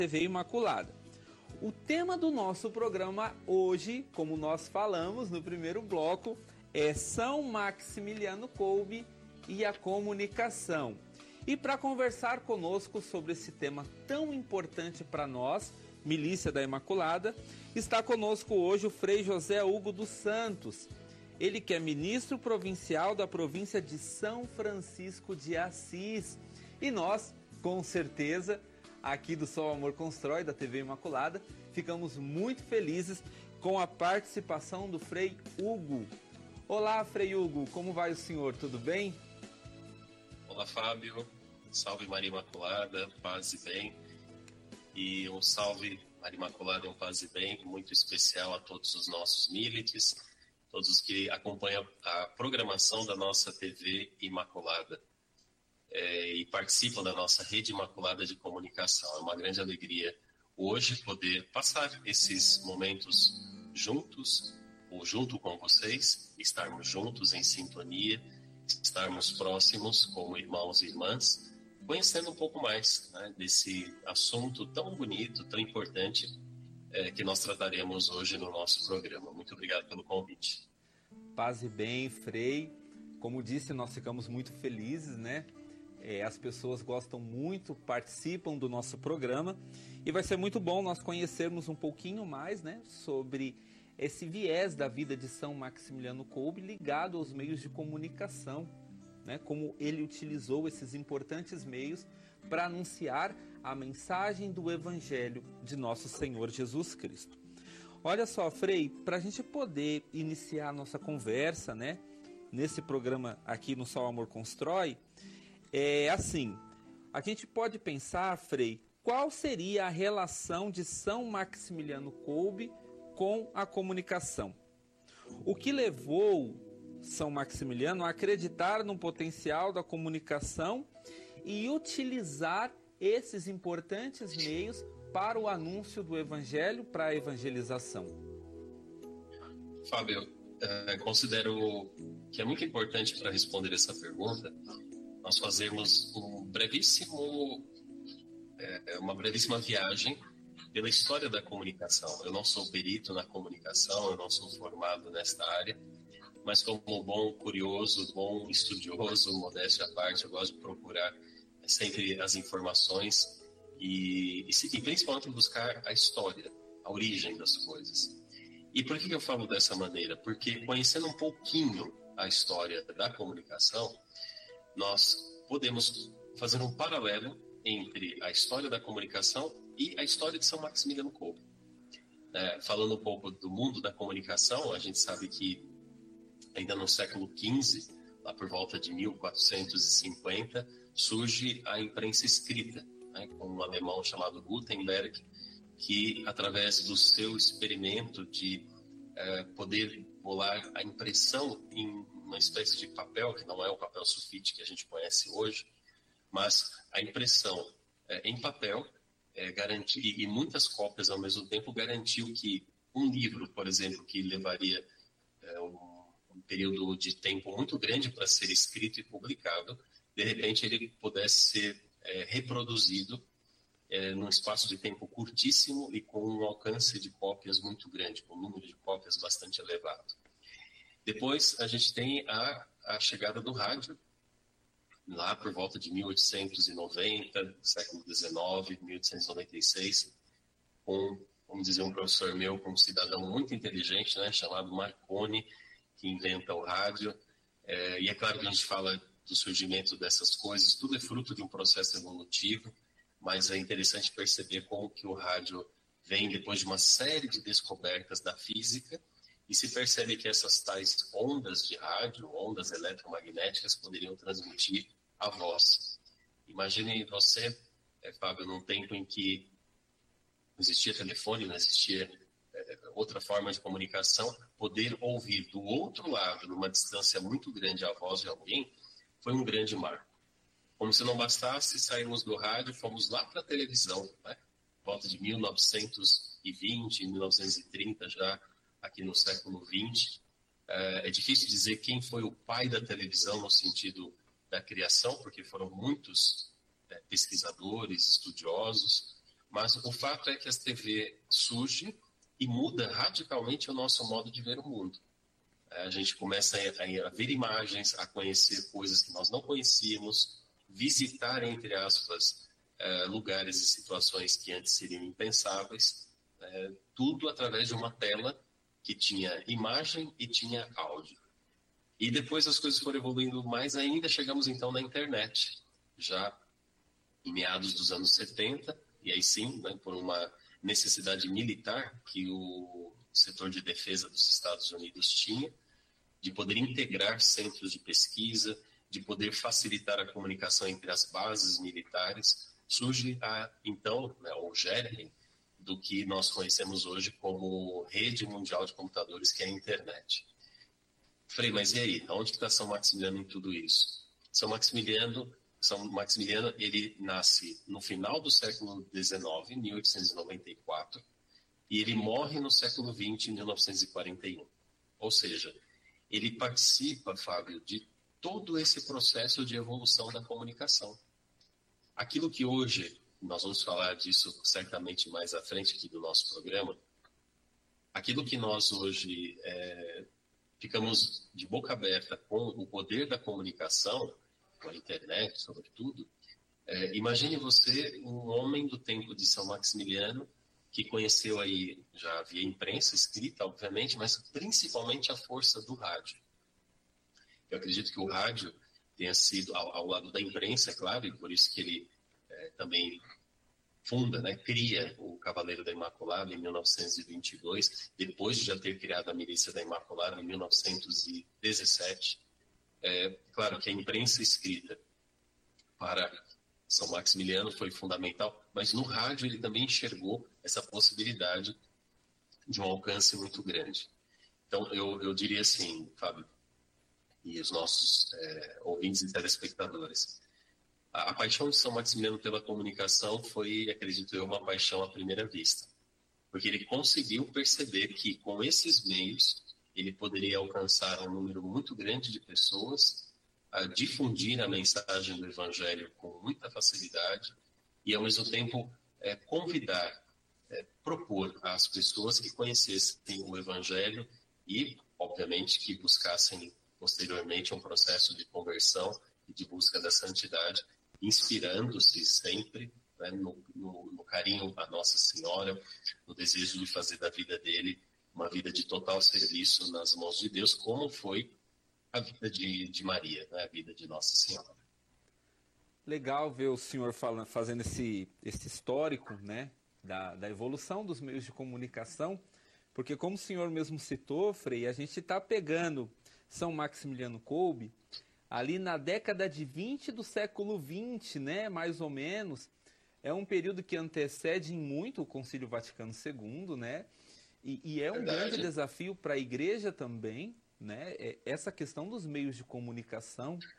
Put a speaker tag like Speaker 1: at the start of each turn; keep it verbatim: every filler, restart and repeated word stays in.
Speaker 1: T V Imaculada. O tema do nosso programa hoje, como nós falamos no primeiro bloco, é São Maximiliano Kolbe e a comunicação. E para conversar conosco sobre esse tema tão importante para nós, Milícia da Imaculada, está conosco hoje o Frei José Hugo dos Santos. Ele que é ministro provincial da província de São Francisco de Assis. E nós, com certeza, aqui do Sol Amor Constrói, da T V Imaculada, ficamos muito felizes com a participação do Frei Hugo. Olá, Frei Hugo, como vai o senhor? Tudo bem?
Speaker 2: Olá, Fábio. Salve Maria Imaculada, paz e bem. E um salve Maria Imaculada e um paz e bem muito especial a todos os nossos milites, todos os que acompanham a programação da nossa T V Imaculada. É, e participam da nossa rede imaculada de comunicação. É uma grande alegria hoje poder passar esses momentos juntos, ou junto com vocês, estarmos juntos em sintonia, estarmos próximos como irmãos e irmãs, conhecendo um pouco mais, né, desse assunto tão bonito, tão importante, é, que nós trataremos hoje no nosso programa. Muito obrigado pelo convite.
Speaker 1: Paz e bem, Frei. Como disse, nós ficamos muito felizes, né? É, as pessoas gostam muito, participam do nosso programa e vai ser muito bom nós conhecermos um pouquinho mais, né, sobre esse viés da vida de São Maximiliano Kolbe ligado aos meios de comunicação, né, como ele utilizou esses importantes meios para anunciar a mensagem do Evangelho de nosso Senhor Jesus Cristo. Olha só, Frei, para a gente poder iniciar a nossa conversa, né, nesse programa aqui no Sol Amor Constrói, é assim, a gente pode pensar, Frei, qual seria a relação de São Maximiliano Kolbe com a comunicação? O que levou São Maximiliano a acreditar no potencial da comunicação e utilizar esses importantes meios para o anúncio do Evangelho, para a evangelização?
Speaker 2: Fábio, eu considero que é muito importante para responder essa pergunta nós fazemos um brevíssimo, é, uma brevíssima viagem pela história da comunicação. Eu não sou perito na comunicação, eu não sou formado nesta área, mas como bom curioso, bom estudioso, modéstia à parte, eu gosto de procurar sempre as informações e, e, e principalmente buscar a história, a origem das coisas. E por que eu falo dessa maneira? Porque conhecendo um pouquinho a história da comunicação, nós podemos fazer um paralelo entre a história da comunicação e a história de São Maximiliano Kolbe. É, falando um pouco do mundo da comunicação, a gente sabe que ainda no século quinze, lá por volta de mil quatrocentos e cinquenta, surge a imprensa escrita, né, com um alemão chamado Gutenberg, que através do seu experimento de é, poder bolar a impressão em uma espécie de papel, que não é o papel sulfite que a gente conhece hoje, mas a impressão é, em papel é, garantir, e muitas cópias ao mesmo tempo, garantiu que um livro, por exemplo, que levaria é, um, um período de tempo muito grande para ser escrito e publicado, de repente ele pudesse ser é, reproduzido é, num espaço de tempo curtíssimo e com um alcance de cópias muito grande, com um número de cópias bastante elevado. Depois, a gente tem a, a chegada do rádio, lá por volta de mil oitocentos e noventa, século dezenove, mil oitocentos e noventa e seis, com, vamos dizer, um professor meu, com um cidadão muito inteligente, né, chamado Marconi, que inventa o rádio. É, e é claro que a gente fala do surgimento dessas coisas, tudo é fruto de um processo evolutivo, mas é interessante perceber como que o rádio vem depois de uma série de descobertas da física, e se percebe que essas tais ondas de rádio, ondas eletromagnéticas, poderiam transmitir a voz. Imagine você, é, Fábio, num tempo em que não existia telefone, não existia é, outra forma de comunicação, poder ouvir do outro lado, numa distância muito grande, a voz de alguém, foi um grande marco. Como se não bastasse, saímos do rádio, fomos lá para a televisão, né? Volta de mil novecentos e vinte, mil novecentos e trinta já, aqui no século vinte. É difícil dizer quem foi o pai da televisão no sentido da criação, porque foram muitos é, pesquisadores, estudiosos, Mas o fato é que a T V surge e muda radicalmente o nosso modo de ver o mundo. A gente começa a ver imagens, a conhecer coisas que nós não conhecíamos, visitar, entre aspas, lugares e situações que antes seriam impensáveis, tudo através de uma tela que tinha imagem e tinha áudio. E depois as coisas foram evoluindo mais ainda, chegamos então na internet, já em meados dos anos setenta, e aí sim, né, por uma necessidade militar que o setor de defesa dos Estados Unidos tinha, de poder integrar centros de pesquisa, de poder facilitar a comunicação entre as bases militares, surge a, então, né, o germe do que nós conhecemos hoje como rede mundial de computadores, que é a internet. Frei, mas e aí? Onde está São Maximiliano em tudo isso? São Maximiliano, São Maximiliano ele nasce no final do século dezenove, mil oitocentos e noventa e quatro, e ele morre no século vinte, mil novecentos e quarenta e um. Ou seja, ele participa, Fábio, de todo esse processo de evolução da comunicação. Aquilo que hoje, nós vamos falar disso certamente mais à frente aqui do nosso programa, aquilo que nós hoje é, ficamos de boca aberta com o poder da comunicação, com a internet, sobretudo, é, imagine você um homem do tempo de São Maximiliano que conheceu aí, já havia imprensa escrita, obviamente, mas principalmente a força do rádio. Eu acredito que o rádio tenha sido, ao, ao lado da imprensa, é claro, e por isso que ele é, também funda, né, cria o Cavaleiro da Imaculada em mil novecentos e vinte e dois, depois de já ter criado a Milícia da Imaculada em mil novecentos e dezessete. É, claro que a imprensa escrita para São Maximiliano foi fundamental, mas no rádio ele também enxergou essa possibilidade de um alcance muito grande. Então, eu, eu diria assim, Fábio, e os nossos é, ouvintes e telespectadores, a, a paixão de São Maximiliano pela comunicação foi, acredito eu, uma paixão à primeira vista, porque ele conseguiu perceber que com esses meios ele poderia alcançar um número muito grande de pessoas, a difundir a mensagem do Evangelho com muita facilidade e, ao mesmo tempo, é, convidar, é, propor às pessoas que conhecessem o Evangelho e, obviamente, que buscassem posteriormente um processo de conversão e de busca da santidade, inspirando-se sempre, né, no, no, no carinho à Nossa Senhora, no desejo de fazer da vida dele uma vida de total serviço nas mãos de Deus, como foi a vida de, de Maria, né, a vida de Nossa Senhora.
Speaker 1: Legal ver o senhor falando, fazendo esse, esse histórico, né, da, da evolução dos meios de comunicação, porque como o senhor mesmo citou, Frei, a gente está pegando São Maximiliano Kolbe ali na década de vinte do século vinte, né, mais ou menos. É um período que antecede em muito o Concílio Vaticano segundo, né, e, e é um
Speaker 2: Verdade.
Speaker 1: grande desafio para a Igreja também, né, essa questão dos meios de comunicação,